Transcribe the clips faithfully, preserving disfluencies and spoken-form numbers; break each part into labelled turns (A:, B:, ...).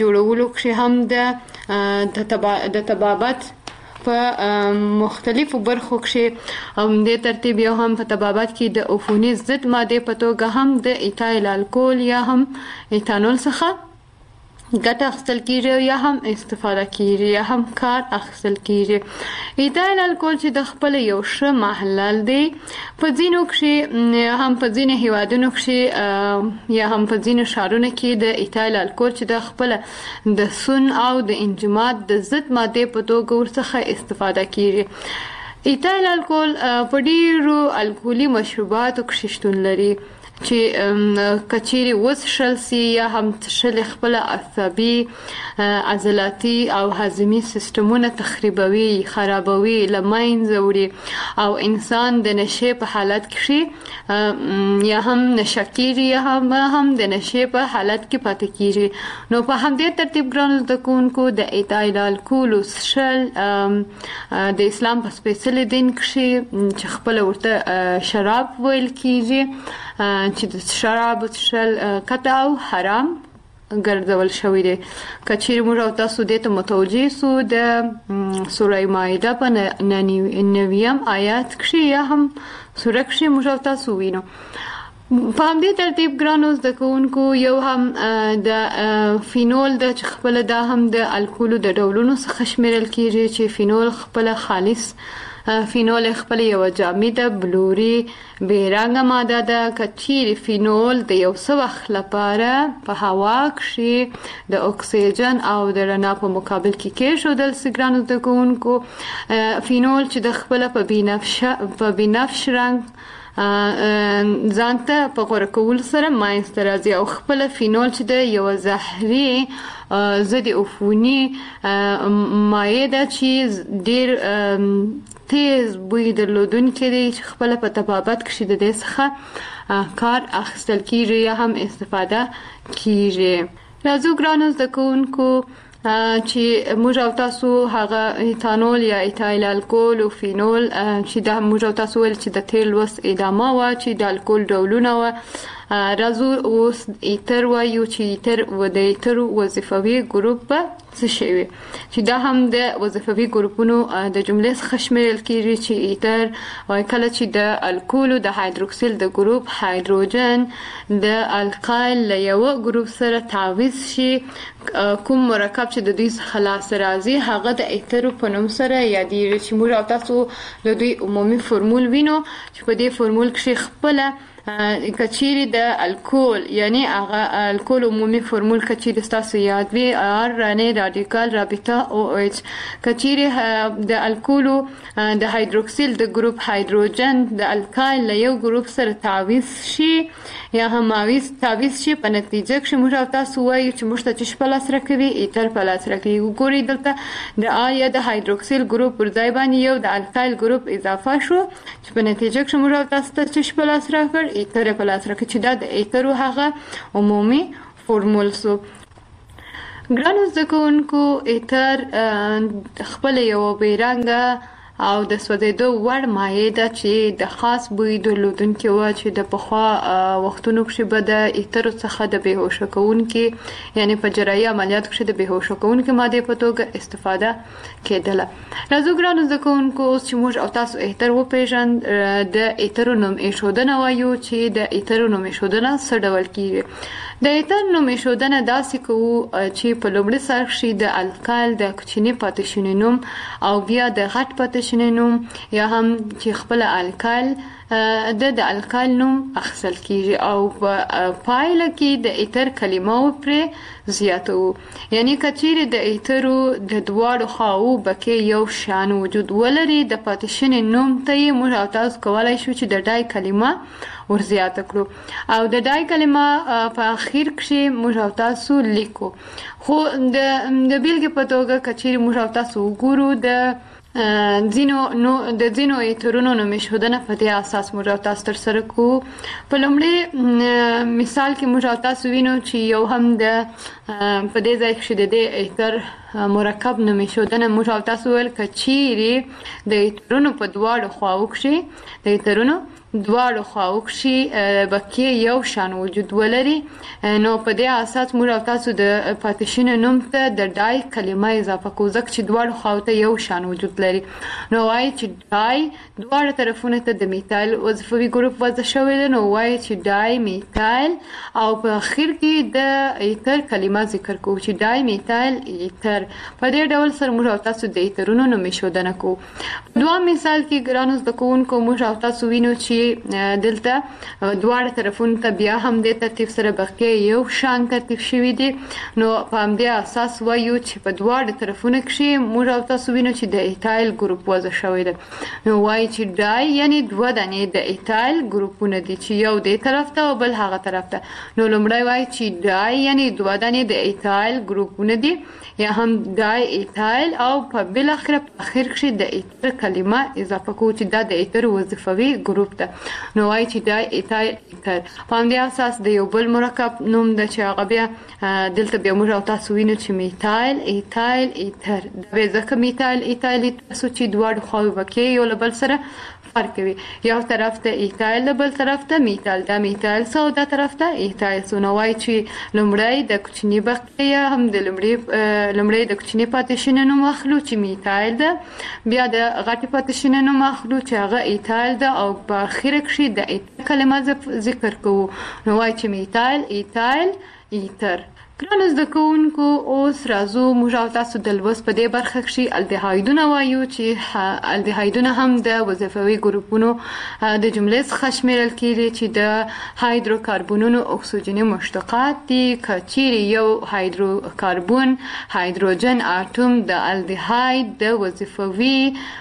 A: جوړولو کښې هم د طبابت په مختلفو برخو کښې او دې ترتیب یو هم په طبابت کې د عفوني ضد مادې په توګه هم د ایتایل الکول یا هم ایتانول څخه ګټه اخیستل کېږي یا هم استفاده کېږي یا هم کار اخیستل کېږي. ایتایل الکول چې د خپل یو ښه محلل دی په ځینو کښې هم په ځینو هیوادونو کښې یا هم په ځینو ښارونو کې د ایتایل الکول چې د خپل د سون او د انجماد د ضد مادې په توګه ورڅخه استفاده کېږي. ایتایل الکول په ډېرو الکولي مشروباتو کښې شتون لري چې کچېرې وڅښل سي یا هم څښل خپل عصبي عضلاتي او هضمي سیستمونه تخریبوي خرابوي له منځه وړي او انسان د نشې په حالت کښې یا هم نشه کېږي یا هم هم د نشې په حالت کې پاتې کېږي. نو په همدې ترتیب ګرانو زده کوونکو د ایتایل الکولو څښل د اسلام په سپېڅلي دین کښې چې خپله ورته شراب ویل کېږي چې د شرابو څښل قطع او حرام ګرځول شوی دی. که چیرې موږ او تاسو دې ته متوجه سو د سوره مائده په نویم آیات کښې یا هم سوره کښې موږ او تاسو وینو. په همدې ترتیب ګرانو زده کوونکو یو هم د فینول د چې خپله دا هم د الکولو د ډولونو څخه شمیرل کېږي چې فینول خپله خالص فینول خپل یو جامده بلوري بې رنګه ماده ده. که چیرې فینول د یو څه وخت لپاره په هوا کښې د اکسیجن او د رڼا په مقابل کې کېښودل سي ګرانو زده کوونکو فینول چې د خپله په بنفش رنګ ځانته په غوره کولو سره منځته راځي او خپله فینول چې د یو زهري ضد عفوني مایع ده چې ډېر تیز بوی درلودونکی دی چې خپله په طبابت کښې د دې څخه کار اخیستل کېږي یا هم استفاده کېږي. راځو ګرانو زده کوونکو چې موږ او تاسو هغه ایتانول یا ایتایل الکول او فینول چې دا موږ او تاسو ویل چې د تیل وس ادامه وه چې د الکول ډولونه وه. راځو اوس ایتر وایو چې ایتر و د ایترو وظیفوي ګروپ به څه شی وي چې دا هم د وظیفوي ګروپونو د جملې څخه شمیرل کېږي چې ایتر وایي کله چې د الکولو د هایدروکسیل د ګروپ هایدروجن د القایل له یوه ګروپ سره تعویض شي کوم مرکب چې د دوی څخه لاسته راځي هغه د ایترو په نوم سره یادېږي چې موږ او تاسو د دوی عمومي فرمول وینو چې په دې فرمول کښې خپله که چیرې د الکول یعنی هغه الکول عمومي فرمول که چیرې ستاسو یاد وي آر رانې رادیکال رابطه او ایچ که چیرې د الکولو د هایدروکسیل د ګروپ هایدروجن د الکایل له یو ګروپ سره تعویض شي یا هم تعویض شي په نتیجه کښې موږ او تاسو وایو چې موږ ته چې په لاس راکوي ایتر په لاس راکوي. وګورئ دلته د آ یا د هایدروکسیل ګروپ پر ځای باندې یو د الکایل ګروپ اضافه شو چې په نتیجه کښې موږ او تاسو ته چې په لاس راکړ ایتر په لاس راکړ چې دا د ایترو هغه عمومي فورمول سو. ګرانو زده کوونکو ایتر خپله یوه بې رنګه او د سوځېدو وړ مایع ده چې د خاص بوی درلودونکې وه چې د پخوا وختونو کښې به د ایترو څخه د بېهوشه کوونکې یعنې په جراحي عملیاتو کښې د بېهوشه کوونکې مادې په توګه استفاده کېدله. راځو ګرانو زده کوونکو اوس چې موږ او تاسو ایتر وپېژند د ایترو نوم ایښودنه وایو چې د ایترو نوم ایښودنه څه ډول کېږي. د ایتر نوم ایښودنه داسې کوو چې په لومړي سر کښې د الکایل د کوچني پاتې شوني نوم او بیا د غټ پاتې شوني نوم یا هم چې خپله الکایل د د الکایل نوم اخیستل کېږي او په پایله کې د ایتر کلمه پرې زیاتوو. یعنې که چیرې د ایترو د دواړو خواوو بکې یو شان وجود ولري د پاتې شوني نوم ته یې موږ او تاسو کولی شو چې د ډای کلمه ورزیاته کړو او د ډای کلمه په اخیر کښې موږ او تاسو لیکو. خو د بېلګې په توګه که چیرې موږ او تاسو وګورو د ځینو نو د ځینو ایترونو نوم ایښودنه په دې اساس موږ او تاسو ترسره کوو. په لومړي مثال کې موږ او تاسو وینو چې یو هم د په دې ځای کښې د دې ایتر مرکب نومې ښودنه موږ او تاسو ویل که چیرې د ایترونو په دواړو خواو کښې د ایترونو دواړو خواو کښې بقیې یو شان وجود ولري نو په دې اساس موږ او تاسو د پاتې نوم ته د ډای کلمه اضافه کوو ځکه چې دواړو خواو ته یو شان وجود لري نو وایي چې ډای دواړه طرفونو ته د میتایل وظیفوي ګروپ وضع شوی دی نو وایي چې ډای میتایل او په اخر کې د ایتر کلمه ذکر کوو چې ډای میتایل ایتر په دې ډول سره موږ او تاسو د ایترونو نومې ښودنه کوو دوام مثال کې ګرانو زده کوونکو موږ او تاسو وینو چې دلته دواړه طرفونو ته بیا هم د ترتیب سره بقیې یو شان ترتیب شوي دي نو په همدې اساس وایو چې په دواړو طرفونو کښې موږ او تاسو وینو چې د ایتایل ګروپ وضع شوی دی نو وایي چې ډای یعنې دوه دانې د ایتایل ګروپونه دي چې یو دې طرف ته او بل هغه طرف ته نو لومړی وایي چې ډای یعنې دوه دانې د ایتایل ګروپونه دي یا هم ډای ایتایل او په بالاخره په اخر کښې د ایتر کلمه اضافه کوو چې دا د ایتر وظیفوي ګروپ ده نو وایي چې ډای ایتایل ایتر په همدې اساس د یو بل مرکب نوم ده چې هغه بیا دلته بیا موږ او تاسو وینو چې میتایل ایتایل ایتر دا بیا ځکه میتایل ایتایل ایتر چې دواړو خواوې به کې یو له بل سره فرق کوي یو طرف ته ایتایل د بل طرف ته میتایل دا میتایل سو دا طرف ته ایتایل سو نو وایي چې لومړی د کوچني بقیه هم د لومړی لومړی د کوچني پاتې نوم اخلو چې میتایل ده بیا د غټې پاتې نوم اخلو چې هغه ایتایل ده او په اخر کښې د ایتر کلمه ذکر کوو نو وایي چې میتایل ایتایل ایتر ګرانو زده کوونکو اوس راځو موږ او تاسو د لوست په دې برخه کښې الدهایدونه وایو چې الدهایدونه هم د وظیفوي ګروپونو د جملې څخه شمیرل کېږي چې د هایدروکاربونونو اکسیجني مشتقات دي که چیرې یو هایدروکاربون هایدروجن اتوم د الدهاید د وظیفوي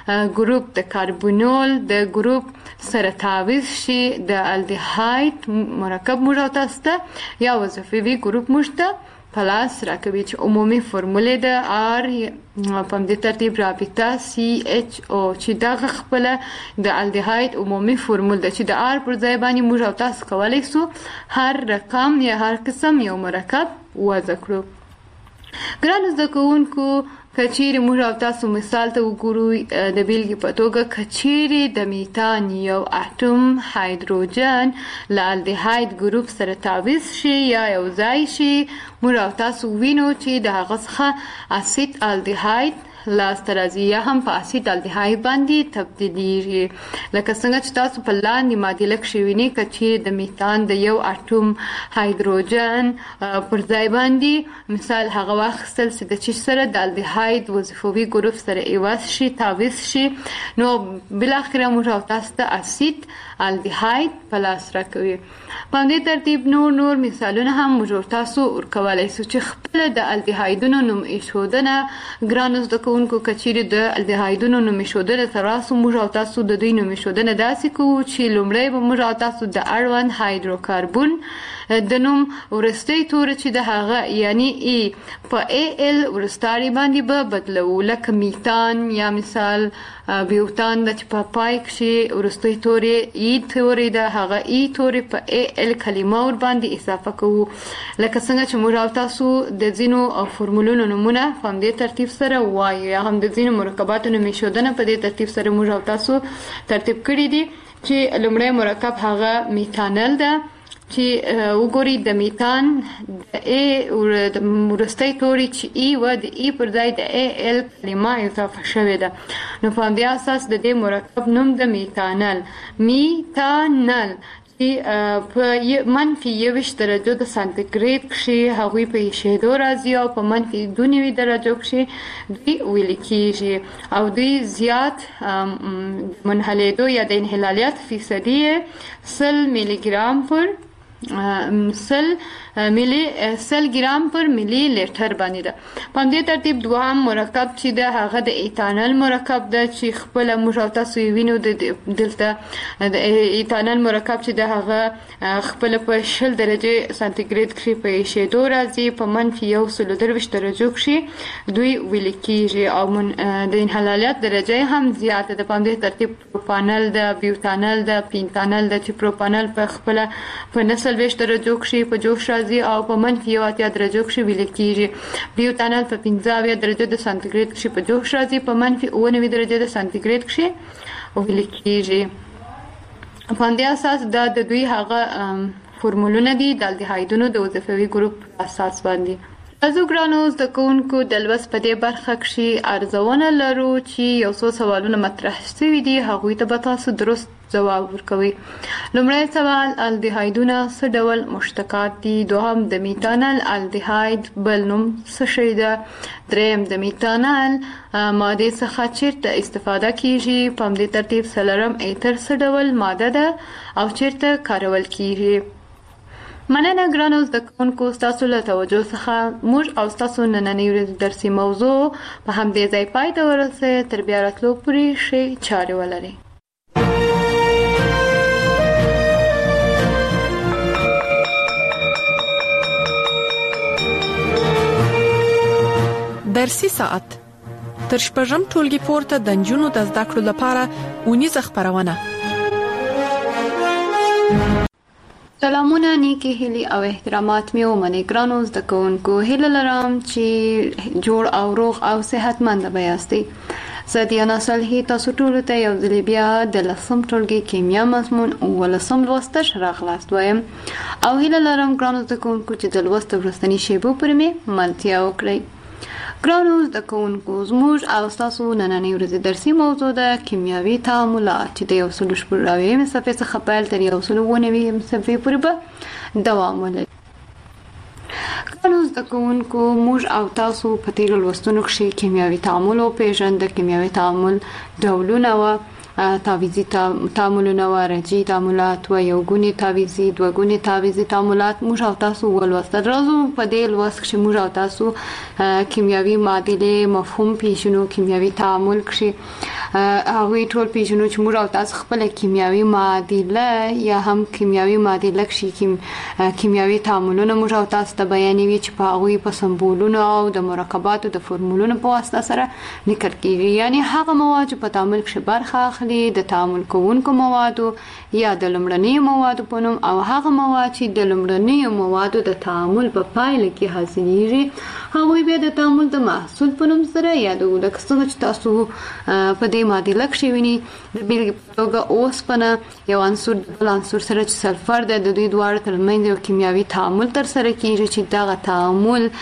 A: ګروپ د کاربونول د ګروپ سره تعویض شي د الدهاید مرکب موږ او تاسو ته یا وظیفوي ګروپ موږ ته پلاس راکوي چې عمومي فرمولې د آر په همدې ترتیب رابطه سی ایچ او چې دغه خپله د الدهاید عمومي فرمول ده چې د آر پر ځای باندې موږ او تاسو کولی سو هر رقم یا هر قسم یو مرکب وضع کړو ګرانو زده کوونکو که چیرې موږ او تاسو مثال ته وګورو د بیلګې په توګه که چیرې د میتان یو اتوم هایدروجن له الدهاید ګروپ سره تعویض شي یا یو ځای شي موږ او تاسو وینو چې د هغه څخه اسید الدهاید لاسته راځي یا هم په اسید الدهاید باندې تبدیلیږي لکه څنګه چې تاسو په لاندې معادله کښې وینئ که چیرې د میتان د یو اتوم هایدروجن پر ځای باندې مثال هغه واخیستل چې د چیز سره د الدهاید وظیفوي ګروپ سره عوض شي تعویض شي نو بالاخره موږ او تاسو ته اسید الدهاید په لاس راکوي په همدې ترتیب نور نور مثالونه هم موږ تاسو ورکولی سو چې خپله د الدهایدونو نوم ایښودنه ګرانو زده کوونکو که چیرې د الدهایدونو نوم ایښودنه ته راسو موږ او تاسو د دوی نوم ایښودنه داسې کوو چې لومړی به موږ او تاسو د اړوند هایدروکاربون د نوم وروستی توری چې د هغه یعنی ای په ای ال وروستاري باندې به بدلوو لکه میتان یا مثال بیوتان د چې په پای کښې وروستی توری ای توری د هغه ای توری په ای ال کلمه ور باندې اضافه کوو لکه څنګه چې موږ او تاسو د ځینو فرمولونو نومونه په همدې ترتیب سره وایو یا هم د ځینو مرکباتو نوم ایښودنه په دې ترتیب سره موږ او تاسو ترتیب کړي دي چې لومړی مرکب هغه میتانل ده چې وګورئ د میتان د ای وروستی توری چې ای و د ای پر ځای د ای ال کلمه اضافه شوې ده نو په همدې اساس د دې مرکب نوم د میتانل میتانل چې په منفي یوویشت درجو د سانتیګریډ کښې هغوی په ایښېدو راځي او په منفي دوه نوي درجو کښې دوی ویلې کېږي او دوی زیات منحلېدو یا د انحلالیت فیصدي یې سل میلي ګرام پر سل ملي سل ګرام پر ملي لیټر باندې ده په همدې ترتیب دوهم مرکب چې ده هغه د ایتانل مرکب ده چې خپله موږ او تاسو یې وینو دلته د ایتانل مرکب چې ده هغه خپله په شل درجې سانتیګریډ کښې په ایښېدو راځي په منفي یو سلو درویشت درجو کښې دوی ویلې کېږي او د انحلالیت درجه یې هم زیاته ده په همدې ترتیب پروپانل ده بیوتانل ده پینتانل ده چې پروپانل په خپله په نه څلوېښت درجو کښې په جوش راځي راځي او په منفي یو اتیا درجو کې ویل کېږي. بیوتانل په پنځه اویا درجو د سانتیګریډ کې په جوش راځي، په منفي اوه نوي درجو د سانتیګریډ کې ویل کېږي. په همدې اساس دا د دوی هغه فورمولونه دي د الډیهایدونو د وظیفوي ګروپ اساس باندې. تاسو ګرانو زده کوونکو د لوست په دې برخه کې ارزونه لرو چې یو څو سوالونه مطرح شوي دي، هغوی ته به تاسو درست ځواب ورکوئ. لومړی سوال، الډیهایدونه څه ډول مشتقات دي؟ دوهم، د میتانل الډیهاید بل نوم څه شی ده؟ دریم، د میتانل ماده څخه چیرته استفاده کیږي؟ په همدې ترتیب څلورم، ایتر څه ډول ماده ده او چیرته کارول کیږي؟ مننه ګرانو زده کوونکو، ستاسو له توجه څخه موږ او ستاسو نننۍ ورځې درسي موضوع په همدې ځای پای ته ورسوي. تر بیا راتلو پورې ښې چارې ولرئ.
B: درسي ساعت تر شپږم ټولګي پورته د نجونو د زده کړو لپاره اونیزه خبرونه.
A: سلامونه، نیکی هیلې او احترامات مې ومنئ. ګرانو زده کوونکو، هیله لرم چې جوړ او روغ او صحتمند به یاستئ. زه دیانا صالحي تاسو ټولو ته یو ځل بیا د لسم ټولګي کیمیا مضمون اوولسم لوست ته راغلاست وایم او هیله لرم ګرانو زده کوونکو چې د لوست وروستنۍ شیبو پورې مې ملتیا وکړئ. ګرانو زده کوونکو، زموږ او ستاسو نننۍ ورځې درسي موضوع ده کیمیاوي تعاملات چې د یو سل شپږ اویایم صفحې څخه پیل تر یو سل اووه نوي صفحې پورې به دوام ولري. ګرانو زده کوونکو، موږ او تاسو په تیرو لوستونو کې کیمیاوي تعامل وپېژند. د کیمیاوي تعامل ډولونه و تعویضي تعاملونه و رجعي تعاملات و یو ګوني تعویضي، دوه ګوني تعویضي تعاملات موږ او تاسو ولوستل. راځو په دې لوست کې موږ او تاسو کیمیاوي معادلې مفهوم پیژنو. کیمیاوي تعامل کې هغه ټول پیژنو چې موږ او تاسو خپل کیمیاوي معادله یا هم کیمیاوي معادله کې کیمیاوي تعاملونه موږ او تاسو ته بیانوي چې په هغه په سمبولونو او د مرکباتو د فورمولونو په واسطه سره لیکل کیږي. یعنی هغه مواد چې په تعامل کې برخه اخلي د تعامل کوونکو موادو یا د لومړنیو موادو په نوم، او هغه مواد چې د لومړنیو موادو د تعامل په پایله کې حاصلېږي هغوی بیا د تعامل د محصول په نوم سره یادوو. لکه څنګه چې تاسو په دې معادله کې وینئ، د بیلګې په توګه اوسپنه یو عنصر د بل عنصر سره چې سلفر ده، د دوی دواړو ترمنځ یو کیمیاوي تعامل ترسره کیږي چې دغه تعامل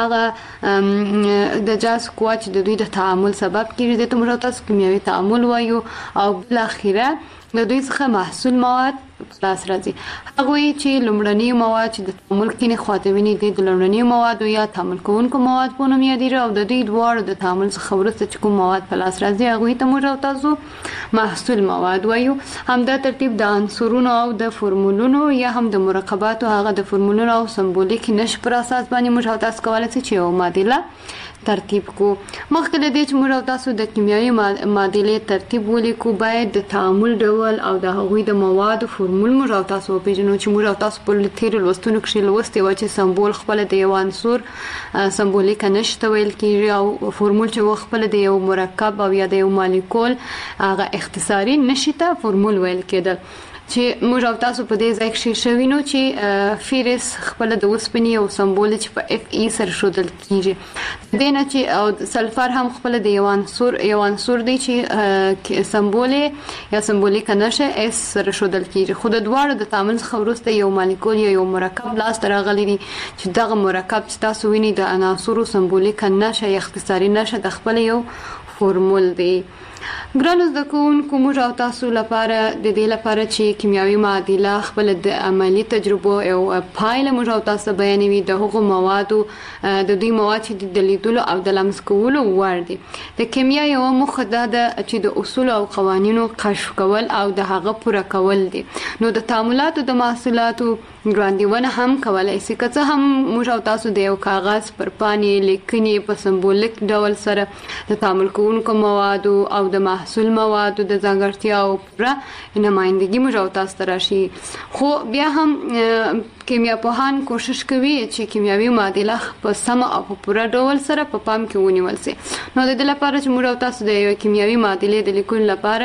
A: هغه د جاز قوه چې د دوی د تعامل سبب کیږي د موږ تاسو کیمیاوي تعامل وایو او بل اخیره د دوی څخه محصول مواد خلاص راځي. هغوی چې لومړني مواد چې د تعامل کې خواته ویني د لومړني موادو یا تعامل کوونکو مواد په نوم یادېږي او د دوی دواړو د تعامل څخه وروسته چې کوم مواد په لاس راځي هغوی ته موږ او تاسو محصول مواد وایو. همدا ترتیب د عنصرونو او د فورمولونو یا هم د مرکباتو هغه د فورمولونو او سمبولیک نښې پر اساس باندې موږ او تاسو کولی شو چې یو معادله ترتیب کو. مخکې له دې چې موږ او تاسو د کیمیاوي معادلې ترتیب ولیکو، باید د تعامل ډول او د هغوی د موادو فورمول موږ او تاسو وپېژنو چې موږ او تاسو په تیرو لوستونو کې لوستي و چې سمبول خپله د یو عنصر سمبولیکه نښه ته ویل کېږي او فورمول چې خپله د یو مرکب او یا د یو مالیکول هغه اختصاري نښې ته فورمول ویل کېدل. چې موږ او تاسو په دې ځای کې شوینو چې فیرس خپل د اوسپنې او سمبول چې په اف ای سره ښودل کیږي، دینه چې او سلفر هم خپل د یو عنصر یو عنصر دی چې سمبول یا سمبولیک نښه اس سره ښودل کیږي. خو د دواړو د تعامل څخه وروسته یو مالیکول یا یو مرکب لاس ته راغلی دی چې دغه مرکب چې تاسو وینئ د عناصرو سمبولیک نښه یا اختصاري نښه د خپل یو فورمول دی. ګرانو زده کوونکو، موږ او تاسو لپاره د دې لپاره چې کیمیاوي معادله خپل د عملی تجربو او پایله موږ او تاسو بیانوي د هغو موادو د دوی مواد چې د لیدلو او د لمس کولو وړ دي. د کیمیا یو موخه دا ده چې د اصول او قوانینو کشف کول او د هغه پوره کول دي. نو د تعاملاتو د محصولاتو ګراندیونه هم کولای شي که څه هم موږ او تاسو د یو کاغذ پر پاڼې لیکنې په سمبولیک ډول سره د تعامل کوونکو موادو او د محصول موادو د ځانګړتیاو پوره نمایندګي موږ او تاسو ته راشي. خو بیا هم کیمیا پوهان کوشش کوي چې کیمیاوي معادله په سمه او په پوره ډول سره په پام کې ونیول شي. نو د دې لپاره چې موږ او تاسو د یو کیمیاوي معادلې د لیکلو لپاره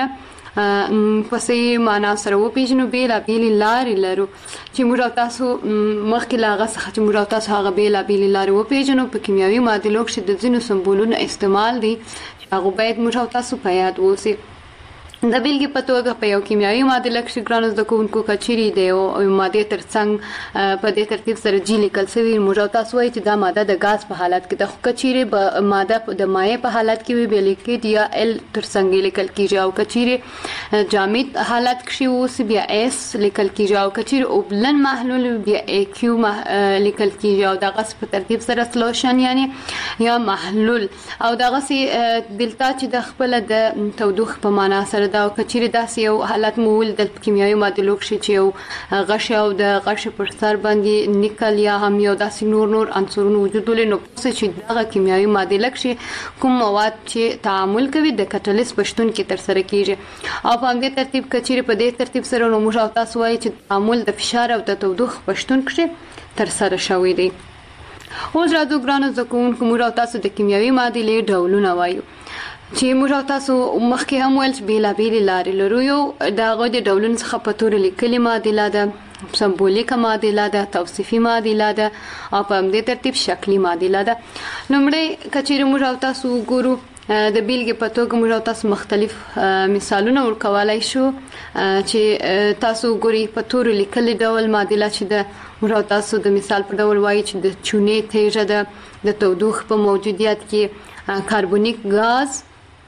A: پسې معنا سره وپېژنو بېلابېلې لارې لرو چې موږ او تاسو مخکې له هغه څخه چې موږ او تاسو هغه بېلابېلې لارې وپېژنو په کیمیاوي معادلو کښې د ځینو سمبولونو استعمال دی هغه باید موږ او تاسو په یاد واوسي. د بیلګې په توګه په یو کیمیاوي معادله کښې ګرانو زده کوونکو که چیرې د یو مادې تر څنګ په دې ترتیب سره جي لیکل سوي موږ او تاسو وایي چې دا ماده د ګاز په حالت کې ده، خو که چیرې به ماده د مایع په حالت کې وي بیا لیکویډ یا ال تر څنګ لیکل کېږي، او که چیرې جامد حالت کښې اوسي بیا اس لیکل کېږي، او که چیرې اوبلن محلول بیا ای کیو لیکل کېږي، او دغسې په ترتیب سره سلوشن یعنې یا محلول، او دغسې دلته چې د خپله د تودوخې په معنا سره دا او که چیرې داسې یو حالت مو ولیدل په کیمیاوي معادلو کښې چې یو غشی او د غشي پر سر باندې نیکل یا هم یو داسې نور نور عنصرونه وجود ولري، نو پوه چې دغه کیمیاوي معادله کښې کوم مواد چې تعامل کوي د کټلیست په شتون کې ترسره کېږي. او په همدې ترتیب که چیرې په دې ترتیب سره نو موږ او تاسو وایو چې تعامل د فشار او د تودوخې په شتون کښې ترسره شوی دی. اوس راځو ګرانو زده کوونکو موږ او تاسو د کیمیاوي معادلې ډولونه وایو چې موږ او تاسو مخکې هم ویل چې بېلابېلې لارې لرو. یو د هغوی د ډولونو څخه په تورې لیکلې معادله ده، سمبولیکه معادله ده، توصیفي معادله ده، او په همدې ترتیب شکلي معادله ده. لومړی که چیرې موږ او تاسو وګورو د بیلګې په توګه موږ او تاسو مختلف مثالونه ورکولی شو چې تاسو وګورئ په تورې لیکلې ډول معادله چې ده موږ او تاسو د مثال په ډول وایي چې د چونې تیږه ده د تودوخې په موجودیت کې کاربونیک غاز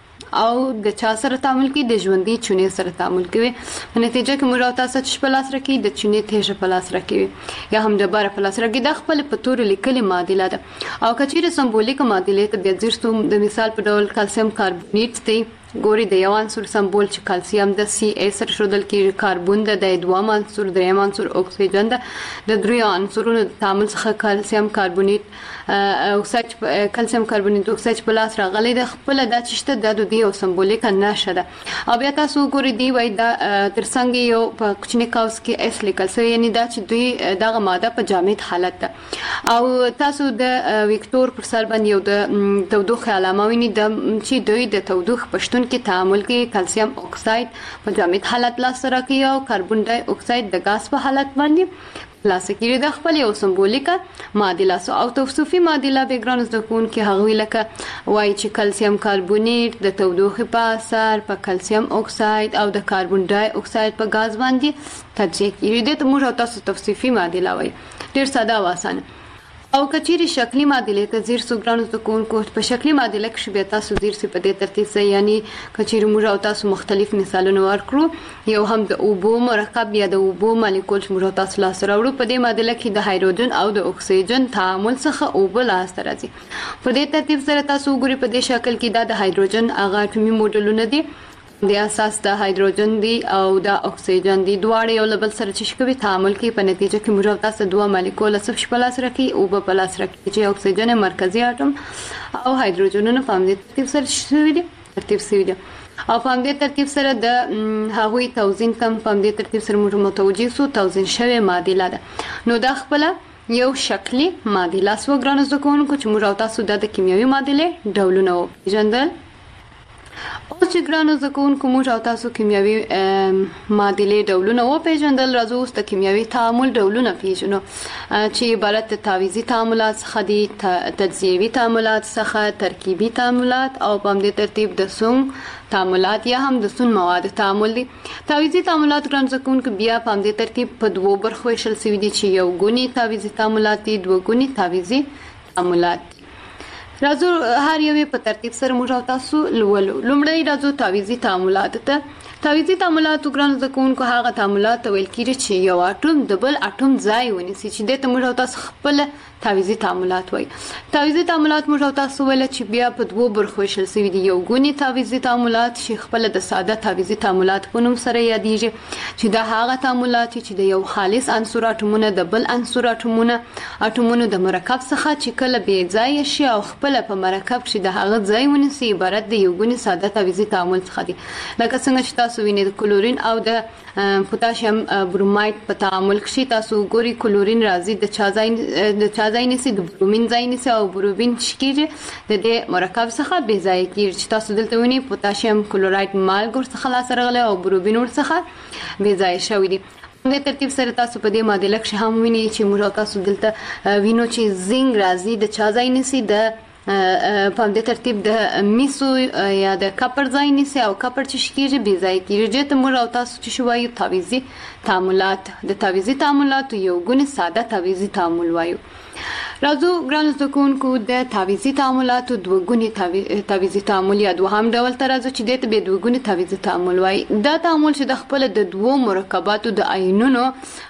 A: او د چا سره تعامل کوي د ژوندۍ چونې سره تعامل کوي، په نتیجه کې موږ او تاسو چې په لاس راکوي د چونې تیږه په لاس راکوي یا هم د باره په لاس راکوي، دا خپل په تورې لیکلې معادله ده. او که چیرې سمبولیکه معادلې ته بیا ځیر شو د مثال په ډول کلسیم کاربونیټ دی، ګوري د یو عنصر سمبول چې کلسیم د سی ای سره ښودل کېږي، کاربون ده د دویم عنصر، دریم عنصر اکسیجن ده، د دریو عنصرونو د تعامل څخه کلسیم کاربونیټ اکساید کلسیم کاربونیټ اکساید په لاس راغلی ده، خپله دا چې شته دا د دې یو سمبولیکه نښه ده. او بیا تاسو وګورئ دی وایي دا تر څنګ یو په کوچني قوس کې اس لیکل سوی، یعنې دا چې دوی دغه ماده په جامد حالت ده. او تاسو د ویکتور پر سر باندې یو د تودوخې علامه وینئ چې دوی د تودوخې په شتون کې تعامل کوي، کلسیم اکساید په جامد حالت لاسته راکوي او کاربن ډای اکساید د ګاز په حالت باندې لاسته کېږي. د خپل یو سمبولیکه معادله سو. او توصیفي معادله به ګرانو زده کوونکي هغوی لکه وایي چې کلسیم کاربونیټ د تودوخې په اثر په کلسیم اکساید او د کاربن ډای اکساید په ګاز باندې تجزیه کېږي. دې ته موږ او تاسو توصیفي معادله وایي، ډېر ساده او اسانه. او که چیرې شکلي معادلې ته ځیر سو ګرانو زده کوونکو په شکلي معادله کښې بیا تاسو ځیر سئ په دې ترتیب سره، یعنې که چیرې موږ او تاسو مختلف مثالونه ورکړو، یو هم د اوبو مرکب یا د اوبو مالیکول چې موږ او تاسو لاسته راوړو، په دې معادله کې د هایدروجن او د اکسیجن تعامل څخه اوبه لاسته راځي. په دې ترتیب سره تاسو وګورئ په دې شکل کې دا د هایدروجن هغه اټومي موډلونه دي، د اساس د هایدروجن دی او د اکسیجن دی، دواړه یو له بل سره چې کوي تعامل کوي، په نتیجه کې موږ او تاسو دوه مالیکول څه په لاس راکړي او په لاس راکړي چې اکسیجن مرکزی اټوم او هایدروجنونه په همدې ترتیب سره شوي دي ترتیب شوي دي او په همدې ترتیب سره د هغوی توزین تم په همدې ترتیب سره موږ متوجه سو توزین شوی معادله ده. نو دا خپل یو شکلی معادله سو ګرانو زده کوونکو چې موږ او تاسو د کیمیاوي معادلې ډولونه وپېژندل. اوس چې ګرانو زده کوونکو موږ او تاسو کیمیاوي معادلې ډولونه وپېژندل، راځو اوس د کیمیاوي تعامل ډولونه پېژنو چې عبارت د تعویضي تعاملات څخه دي، تجزیوي تعاملات څخه، ترکیبي تعاملات او په همدې ترتیب د سون تعاملات یا هم د سون مواد تعامل دي. تعویضي تعاملات ګرانو زده کوونکو بیا په همدې ترتیب په دوو برخو ویشل شوي دي چې یو ګوني تعویضي تعاملات دي، دوه ګوني تعویضي تعاملات دي. راځو هر یو په ترتیب سره موږ او تاسو لولو. لومړی راځو تعویضي تعاملات ته. تعویضي تعاملات ګرانو زده کوونکو هغه تعاملات ته ویل کېږي چې یو اټوم د بل اټوم ځای ونیسي، چې دې ته موږ او تاسو خپل تعویضي تعاملات وایي. تعویضي تعاملات موږ او تاسو ویل چې بیا په دوو برخو ویشل شوي دي، یو ګوني تعویضي تعاملات چې خپل د ساده تعویضي تعاملات په نوم سره یادېږي، چې دا هغه تعاملات چې د یو خالص عنصر اټومونه د بل عنصر اټومونه اټومونو د مرکب څخه چې کله بې ځایه شي او خپل په مرکب چې د هغه ځای ونیسي، عبارت د یو ګوني ساده تعویضي تعامل څخه دي. لکه څنګه چې تاسو وینئ د کلورین او د پوتاشیم بروماید په تعامل کې تاسو ګوري کلورین راځي د چا ځای د چا ځای نیسي د برومین ځای نیسي او برومین شکیږي د دې مرکب څخه بې ځای کیږي چې تاسو دلته ونی پوتاشیم کلورایډ مالګ ورڅخه لاس راغلی او برومین ورڅخه بې ځای شوی دی. د ترتیب سره تاسو په دې معادله کې هم وینئ چې موږ تاسو دلته وینو چې زنګ راځي د چا ځای نیسي د په دې ترتیب د میسو یا د کپر ځای نیسي او کپر چې شکیږي بې ځای کیږي ته موږ او تاسو چې شو وایو تعویضي تعاملات. د تعویضي تعاملات یو ګونه ساده تعویضي تعامل وایو. راځو ګران زده کوونکو د تعویضي تعاملاتو دوه ګونې تعویضي تعامل یا دوهم ډول ته راځو چې دې ته به دوه ګونې تعویضي تعامل وایي. دا تعامل چې د خپل د دوه مرکباتو د آیونونو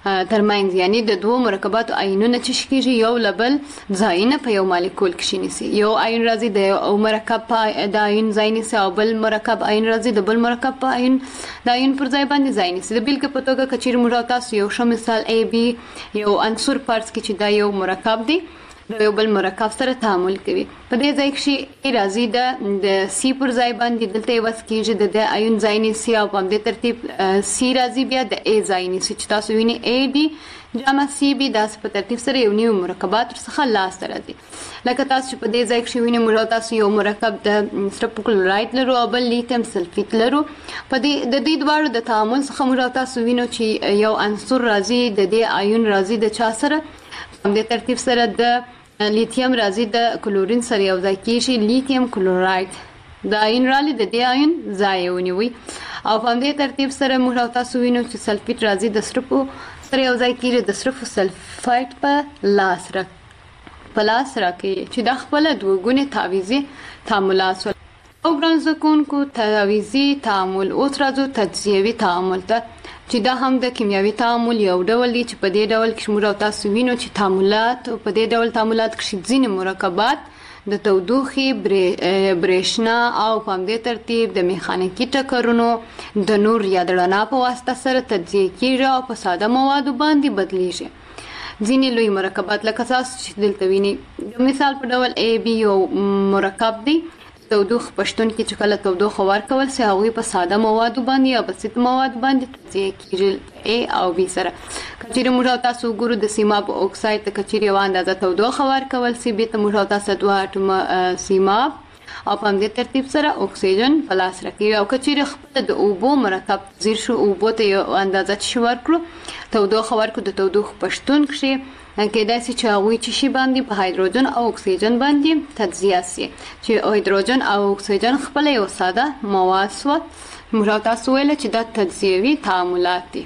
A: ترمنځ یعنی د دوه مرکباتو آیونونه چې شکیږي یو لبل ځایونه په یو مالیکول کې نیسي. یو آیون راځي د یو مرکب په د آیون ځای نیسي او بل مرکب آیون راځي د بل مرکب په آیون د آیون پر ځای باندې ځای نیسي. د بیلګې په توګه کچیر موږ تاسو یو ښه مثال ای بي یو عنصر فرض کړئ چې دا یو مرکب دی د یو بل مرکب سره تعامل کوي. په دې ځای کې ای راځي د د سی پر ځای باندې دلته یې وس کېږي د آیون ځای نیسي او په دې ترتیب سی راځي بیا د ای ځای نیسي چې تاسو وینئ ای ډي جمع سی بي داس په ترتیب سره یو نیو مرکبات څخه لاس راځي. لکه تاسو په دې ځای کې وینئ موږ تاسو یو مرکب د سټپ کلورایډ لرو او بل لیتیم سلفیت لرو. په دې د دې دواړو د تعامل څخه موږ تاسو وینو چې یو عنصر راځي د دې آیون راځي د چا سره په دې ترتیب سره د لیتیم راځي د کلورین سره یو ځای کیږي لیتیم کلورایډ د آیون رالی د دې آیون ځای ونیوي او په دې ترتیب سره موږ تاسو وینو چې سلفیت راځي د سټپ سره یو ځای کیږي د سټپ سلفایډ په لاس را په لاس را کې چې د خپل دوه ګونې تعویضي تعاملات او ګران زده کوونکو تعویضي تعامل اوس راځو تجزیوي تعامل ته چې دا هم د کیمیاوي تعامل یو ډول دی چې په دې ډول کې موږ تاسو وینو چې تعاملات په دې ډول تعاملات کې ځینې مرکبات د تودوخې برېښنا او په دې ترتیب د میخانیکي ټکرونو د نور یا د رڼا په واسطه سره تجزیه کیږي او په ساده موادو باندې بدلیږي. ځینې لوی مرکبات لکه تاسو چې دلته وینئ د مثال په ډول ای بي یو مرکب دی تودوخه پښتون کې چې کله تودوخه ورکول سي هغه په ساده موادو باندې یا بسیط موادو باندې تجزیه کیږي ا او بي سره. کچېره موږ تاسو ګورو د سیماب اکساید ته کچېره و اندازه تودوخه ورکول سي به ته موږ تاسو دوه اټوم سیماب او په دې ترتیب سره اکسیجن پلاس راکوي او کچېره خپل د اوبو مرکب زیر شو اوبو ته یو اندازه چې ورکړو تودوخه ورکړو د تودوخه پښتون کې کېدای شي چې هغوی چې شي باندې په هایدروجن او اکسیجن باندې تجزیه شي چې هایدروجن او اکسیجن خپل یو ساده مواد سو موږ تاسو ویل چې دا تجزیوي تعاملات دي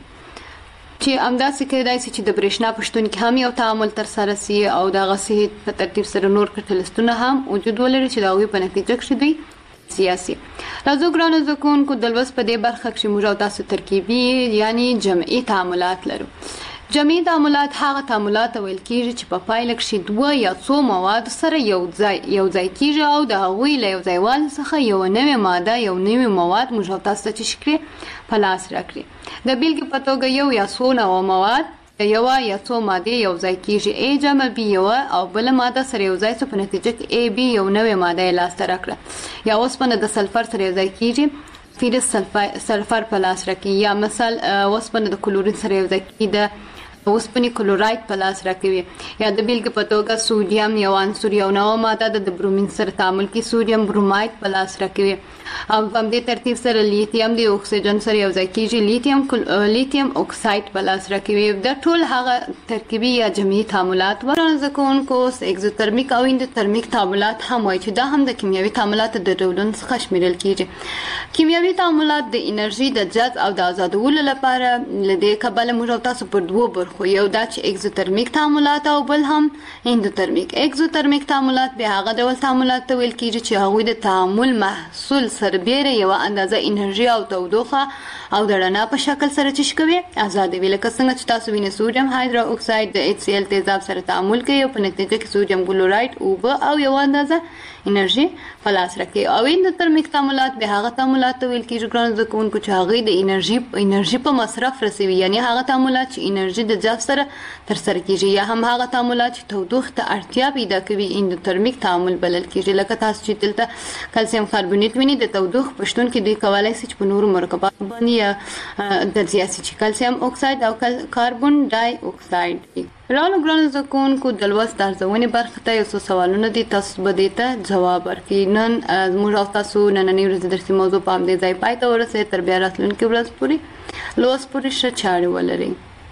A: چې همداسې کېدای شي چې د برېښنا پښتون کې هم یو تعامل تر سره شي او دا غسي په ترتیب سره نور کټلستونه هم وجود ولري چې دا هغوی په نتیجه کې دوی سیاسي. راځو ګرانو زده کوونکو د لوست په دې برخه کې موږ تاسو ترکیبي یعنی جمعي تعاملات لرو. جمعي تعاملات هغه تعاملات ویل کېږي چې په پایله کې دوه یا څو مواد سره یو ځای یو ځای کېږي او د هغوی له یو ځایوالي څخه یو نوې ماده یو نوې مواد موږ تاسو ته شکړي په لاس راکړي. د بیلګې په توګه یو یا څو نوع مواد یو یا څو ماده یو ځای کېږي ا جمع بي یو او بل ماده سره یو ځای څه په نتیجه کې ا بي یو نوې ماده لاس ته راکړه یا اوسپنه د سلفر سره یو ځای کېږي فیرس سلفر په لاس راکړي یا مثال اوسپنه د کلورین سره یو ځای کېږي د اوسپنې کلورایډ په لاس راکوي یا د بیلګې په توګه سوډیم یو عنصر یو نوع ماده د برومین سره تعامل کې سوډیم برومایډ په لاس راکوي او په دې ترتیب سره لیتیم د اکسیجن سره یو ځای کېږي لیتیم لیتیم اکساید په لاس راکوي. د ټول هغه ترکیبي یا جمعي تعاملات ورنه کوونکو اگزوترمیک او اندوترمیک تعاملات هم وایي چې دا هم د کیمیاوي تعاملاتو د ډولونو څخه شمیرل کېږي. کیمیاوي تعاملات د انرژي د جذب او د آزادولو لپاره لدې کبله موږ تاسو پر دوه برخو خو یو دا چې اگزوترمیک تعاملات او بل هم اندوترمیک. اگزوترمیک تعاملات به هغه ډول تعاملات ته ویل کېږي چې هغوی د تعامل محصول سربیره یو اندازه انرژي او تودوخه او د رڼا په شکل سره چش کوي آزادوي. لکه څنګه چې تاسو وینئ سوډیم هایدرو اکساید د ایچ سی ال تیزاب سره تعامل کوي او په نتیجه کې سوډیم کلورایډ اوبه او یو اندازه انرژي په لاس راکوي. او اندوترمیک تعاملات به هغه تعاملات ته ویل کېږي ګرانو زده کوونکو چې هغوی د انرژي انرژي په مصرف رسوي یعنی هغه تعاملات چې انرژي د جذب سره ترسره کېږي یا هم هغه تعاملات چې تودوخې ته اړتیا پیدا کوي اندوترمیک تعامل بلل کېږي. لکه تاسو چې دلته کلسیم کاربونیت وینئ د تودوخې په شتون کې دوی کولی شي چې په نورو مرکباتو باندې تجزیه شي چې کلسیم اکساید او کاربن ډای اکساید. رالو ګرانو زکونکو د لوست ارزونې برخه ته یو څو سوالونه دي، تاسو به دې ته جواب ورکړئ. نن موږ او تاسو نننۍ ورځ درسي موضوع په همدې ځای پای ته ورسوي. تر بیا راتلونکي ورځ پورې لوست پورې ښه چارې ولرئ.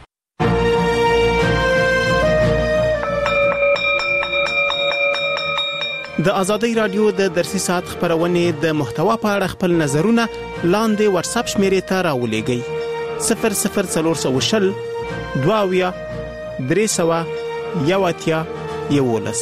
C: د آزادۍ رادیو د درسي ساعت خبرونه د محتوا په اړه خپل نظرونه لاندې واتس اپ شمیرې ته راولېږئ. صفر صفر څلور سوه شل دوه اویا درې سوه یو اتیا یولس.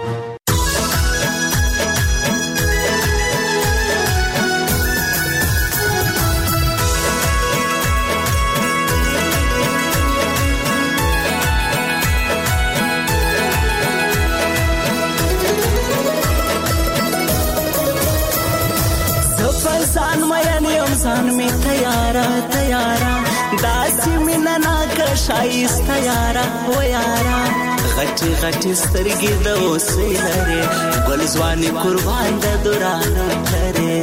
D: زان مین یم زان می تیارا تیارا داسی مینا ناک شایست تیارا و یارا غټي غټي سترګې د اوسې لري ګل ځواني قربان د دوران لري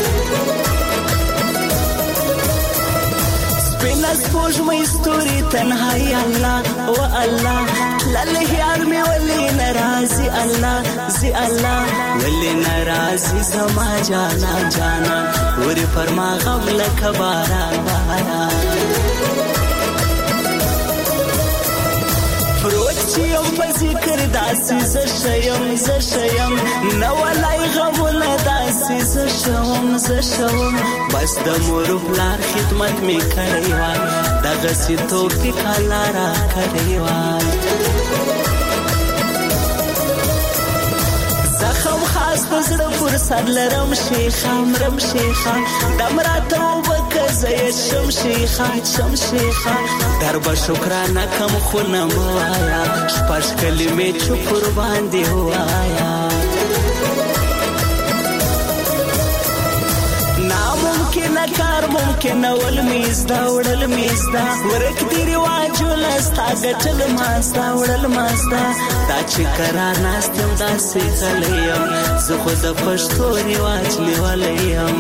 D: سپینس پوج مې ستوري تنهایی الله و الله لاله یار می ولی ناراضي الله زي الله ولی ناراضي زما جانا جانا ور فرما غم لک باران باران پروچیم په ذکر داسې ز شیم ز شیم نو لای غمونه داسې ز شوم ز شوم بس د مور بلار خدمت می کړی و دغه سي توفیق الله را کړی و زخم خاص پزړه پر سر لرم شیخه مرم شیخه دمراته وبکزه شم شیخه شم شیخه درب شکرانه کم خونه موایا شپږ کلمې چوپ باندې وایا ناممکن کار ممکن ول میز دا وړل میز دا ورک دی رواج لستا غټل ماستا وړل ماستا دا چې کرا ناستم دا سي خلیم زه خو د پښتو رواج لیولیم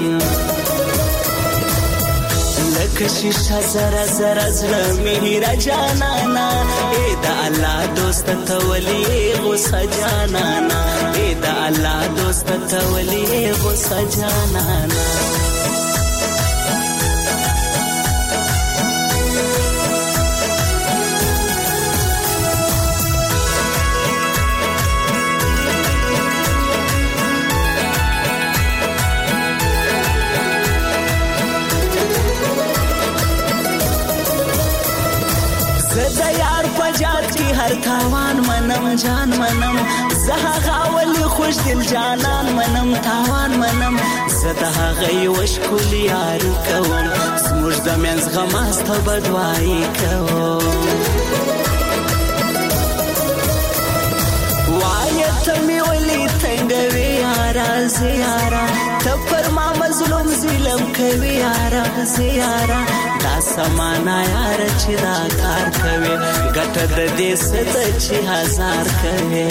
D: لکه شیشه زرا زرا زړه میرا جانانا اے دا الله دوست ته ولی غوسه جانانا اے دا الله دوست ته ولی غوسه جانانا هر تاوان منم جان منم زها غاولی خوش دل جانان منم تاوان منم زها غي وش کول یار کوم سموږ د منځ غماست بدوای کوم وایت می ولی تنگوي یارا زیارا ته پر ما مظلوم ظلم کوي یارا زیارا دا سمانا یار چې دا کار کوي ګټه د دې ست چې هزار کوي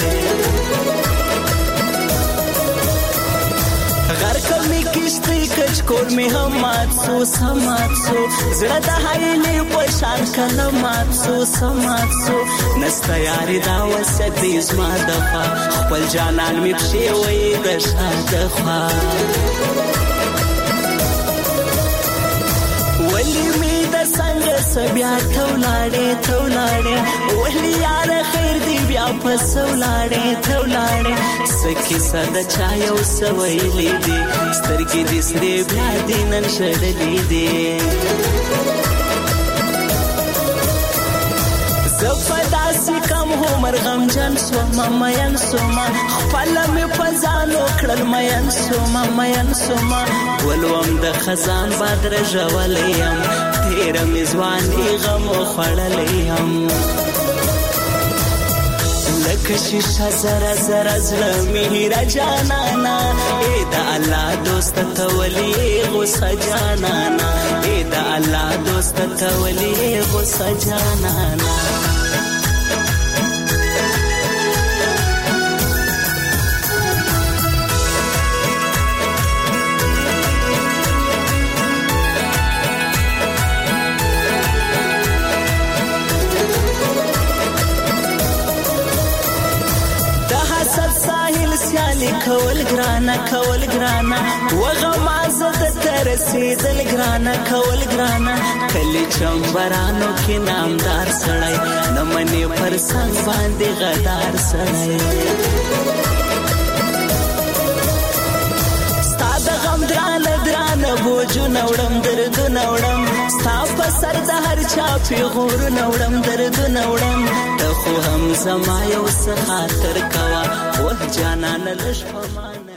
D: غر کمی کشتی کچ کور می هم مات سو سمات سو زړه د هایلې په شان کله مات سو سمات سو نستا یاري دا وسد زما دفا خپل جانان می پښې وې د شاده خوا ولی می د څنګه سبیا تولاړې تولاړې ولی یار خیر دی بیا پس ولاړې تولاړې سکی صد چا یو سویلې دي سترګې دې سرې بیا دینن شړلې دي زفداسي کم عمر غم جن سو ممین سوما خپل می پزانو کړل مین سوما مین سوما ولوم د خزان بادر جوالیم تیر می ځواني غم خړلیم لکه شیشه زرا زرا زړه میرا جانانا اے دا الله دوست ته ولی غوسه جانانا اے دا الله دوست ته ولی غوسه جانانا کول ګرانه کول ګرانه وغمازه د ترسیدل ګرانه کول ګرانه کلی چمبرانو کې نامدار سړی نمنې پر څنګ باندې غدار سړی ستا د غم درانه درانه بوجونه وړم دردونه وړم ستا په سر د هر چا پیغورونه وړم دردونه وړم ته خو هم زما یو څه خاطر کوه وه جانانه لږ په ما